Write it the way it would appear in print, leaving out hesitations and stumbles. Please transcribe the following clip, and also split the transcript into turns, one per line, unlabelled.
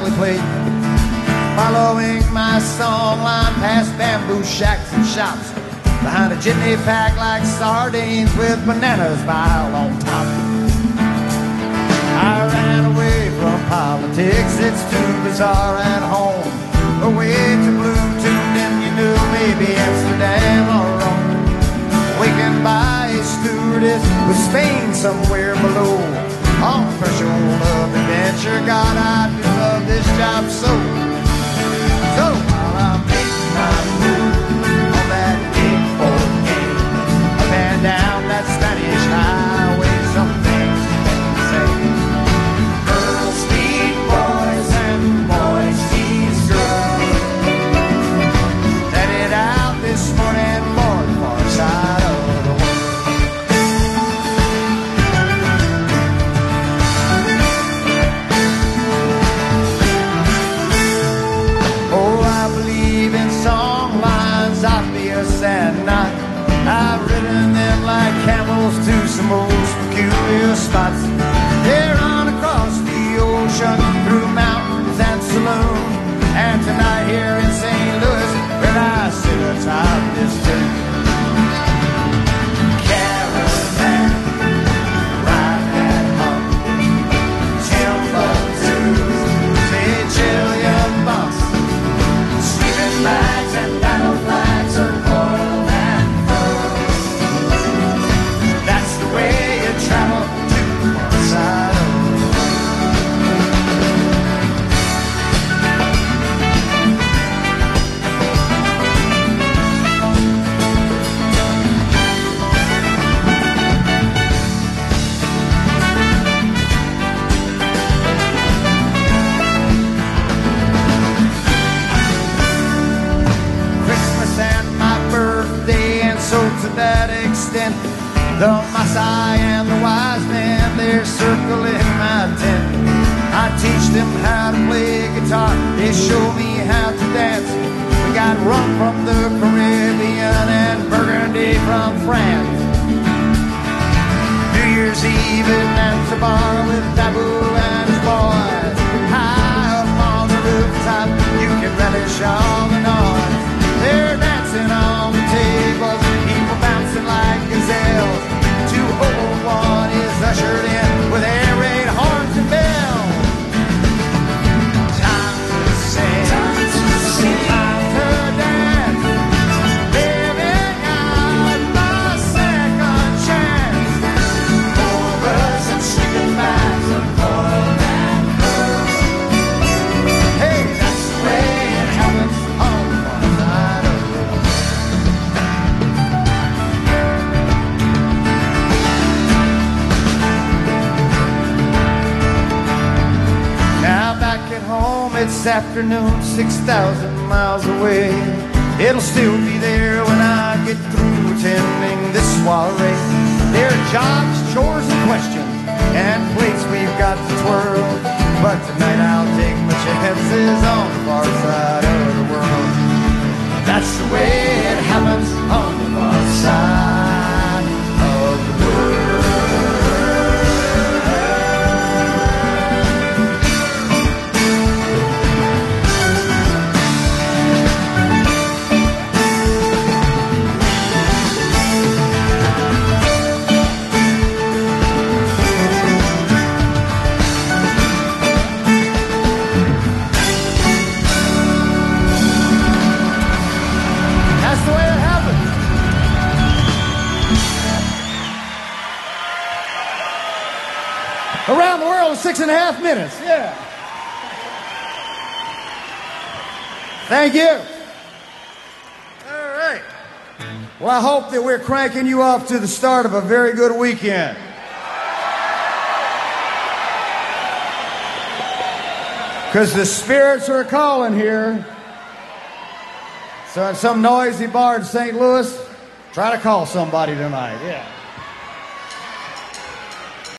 exactly played. Following my song line past bamboo shacks and shops, behind a jitney pack like sardines with bananas piled on top. I ran away from politics, it's too bizarre at home. Away to blue tuned and you knew maybe Amsterdam or Rome. Wakened by a stewardess with Spain somewhere below. On the threshold of adventure, God, I do love this job so. So while I make my move on that big old game, up and down that Spanish highway, some things you say. Girls need boys and boys need girls. Let it out this morning for the far side of the world. Oh, I believe in song lines, obvious and not. I've ridden them like camels to some most peculiar spots. They run across the ocean, through mountains and saloons. And tonight here in St. Louis, where I sit atop this tune. Caravan, ride that hum. Timbuktu's, Sicilian bumps. Sleeping bags and battle flags are oiled and furled. That's the way you travel to one side of the world. Christmas and my birthday, and so to that extent, the Maasai and the wise men, they're circling my tent. I teach them how to play guitar, they show me how to dance. We got rum from the Caribbean and Burgundy from France. New Year's Eve in Zanzibar with Dabu and his boys. High up on the rooftop, you can relish all the noise. They're dancing on the tables, people bouncing like gazelles. 201 is ushered in with air raid horns and bells. Time to sing, time to dance, living out my second chance. Cobras and sleeping bags and oiled and pearl. Hey, that's the way it happens on one side of the world. Now back at home it's afternoon, 6,000 miles away. It'll still be there when I get through attending this soiree. There are jobs, chores, and questions, and plates we've got to twirl. But tonight I'll take my chances on the far side of the world. That's the way it happens on the far side of the world. That's the way it happens. Around the world in 6.5 minutes. Yeah. Thank you. All right. Well, I hope that we're cranking you off to the start of a very good weekend. Because the spirits are calling here. So in some noisy bar in St. Louis, try to call somebody tonight. Yeah.